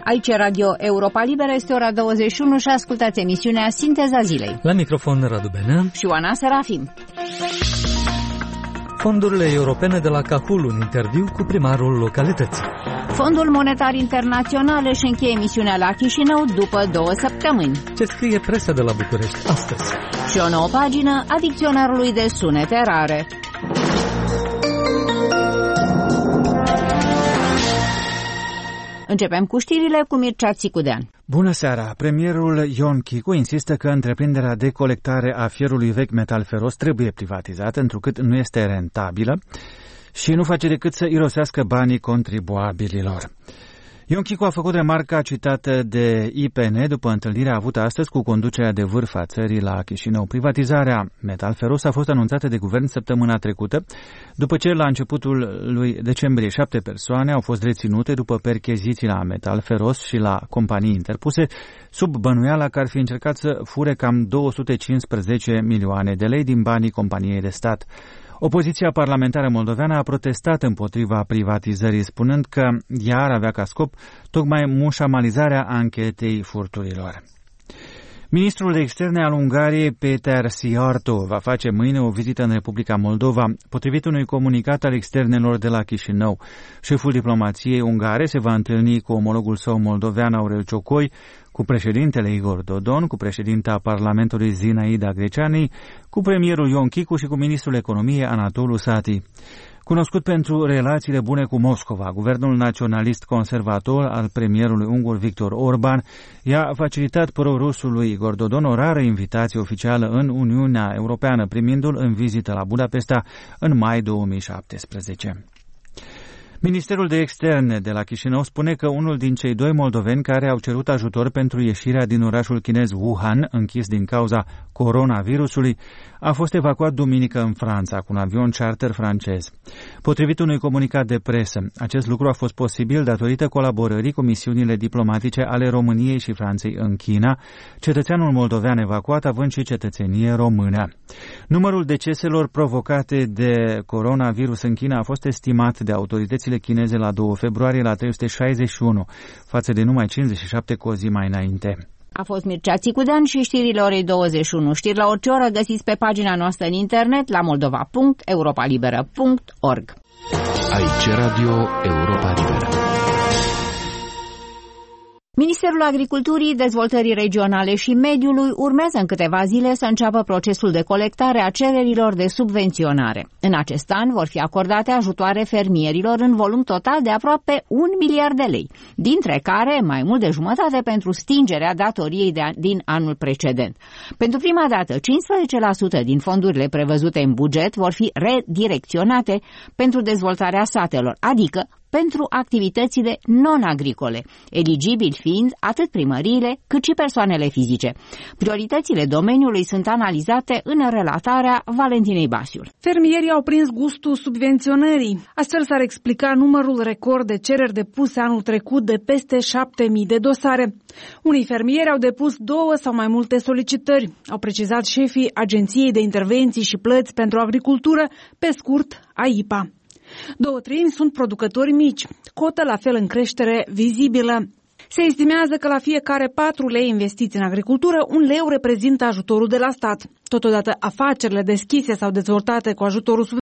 Aici Radio Europa Liberă, este ora 21 și ascultați emisiunea Sinteza Zilei. La microfon Radu Benea și Oana Serafim. Fondurile europene de la Cahul, un interviu cu primarul localității. Fondul Monetar Internațional își încheie emisiunea la Chișinău după 2 săptămâni. Ce scrie presa de la București astăzi? Și o nouă pagină a dicționarului de sunete rare. Începem cu știrile cu Mircea Țicudean. Bună seara! Premierul Ion Chicu insistă că întreprinderea de colectare a fierului vechi metal feros trebuie privatizată, întrucât nu este rentabilă și nu face decât să irosească banii contribuabililor. Ion Chicu a făcut remarca citată de IPN după întâlnirea avută astăzi cu conducerea de vârf a țării la Chișinău. Privatizarea metal feros a fost anunțată de guvern săptămâna trecută, după ce la începutul lui decembrie 7 persoane au fost reținute după percheziții la metal feros și la companii interpuse, sub bănuiala că ar fi încercat să fure cam 215 milioane de lei din banii companiei de stat. Opoziția parlamentară moldoveană a protestat împotriva privatizării, spunând că ea ar avea ca scop tocmai mușamalizarea anchetei furturilor. Ministrul de Externe al Ungariei, Péter Szijjártó, va face mâine o vizită în Republica Moldova, potrivit unui comunicat al externelor de la Chișinău. Șeful diplomației ungare se va întâlni cu omologul său moldovean Aurel Ciocoi, cu președintele Igor Dodon, cu președinta Parlamentului Zinaida Greceani, cu premierul Ion Chicu și cu ministrul economiei Anatolu Sati. Cunoscut pentru relațiile bune cu Moscova, guvernul naționalist conservator al premierului ungur Victor Orban i-a facilitat pro-rusului Igor Dodon o rară invitație oficială în Uniunea Europeană, primindu-l în vizită la Budapesta în mai 2017. Ministerul de Externe de la Chișinău spune că unul din cei 2 moldoveni care au cerut ajutor pentru ieșirea din orașul chinez Wuhan, închis din cauza coronavirusului, a fost evacuat duminică în Franța cu un avion charter francez. Potrivit unui comunicat de presă, acest lucru a fost posibil datorită colaborării cu misiunile diplomatice ale României și Franței în China, cetățeanul moldovean evacuat având și cetățenie română. Numărul deceselor provocate de coronavirus în China a fost estimat de autoritățile chineze la 2 februarie la 361, față de numai 57 cu o zi mai înainte. A fost Mircea Țicudean și știrile orei 21. Știri la orice oră găsiți pe pagina noastră în internet la moldova.europalibera.org. Aici Radio Europa Liberă. Ministerul Agriculturii, Dezvoltării Regionale și Mediului urmează în câteva zile să înceapă procesul de colectare a cererilor de subvenționare. În acest an vor fi acordate ajutoare fermierilor în volum total de aproape 1 miliard de lei, dintre care mai mult de jumătate pentru stingerea datoriei din anul precedent. Pentru prima dată, 15% din fondurile prevăzute în buget vor fi redirecționate pentru dezvoltarea satelor, adică pentru activitățile non-agricole, eligibili fiind atât primăriile cât și persoanele fizice. Prioritățile domeniului sunt analizate în relatarea Valentinei Basiul. Fermierii au prins gustul subvenționării. Astfel s-ar explica numărul record de cereri depuse anul trecut de peste 7.000 de dosare. Unii fermieri au depus 2 sau mai multe solicitări, au precizat șefii Agenției de Intervenții și Plăți pentru Agricultură, pe scurt AIPA. 2/3 sunt producători mici, cotă la fel în creștere vizibilă. Se estimează că la fiecare 4 lei investiți în agricultură, 1 leu reprezintă ajutorul de la stat. Totodată, afacerile deschise sau dezvoltate cu ajutorul